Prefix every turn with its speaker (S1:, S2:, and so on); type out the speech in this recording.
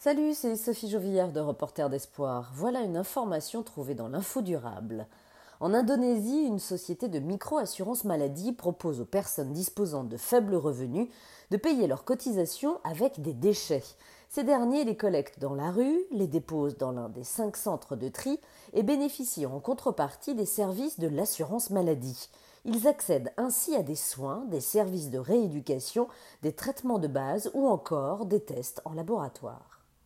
S1: Salut, c'est Sophie Jovillard de Reporter d'Espoir. Voilà une information trouvée dans l'Info Durable. En Indonésie, une société de micro-assurance maladie propose aux personnes disposant de faibles revenus de payer leurs cotisations avec des déchets. Ces derniers les collectent dans la rue, les déposent dans l'un des 5 centres de tri et bénéficient en contrepartie des services de l'assurance maladie. Ils accèdent ainsi à des soins, des services de rééducation, des traitements de base ou encore des tests en laboratoire.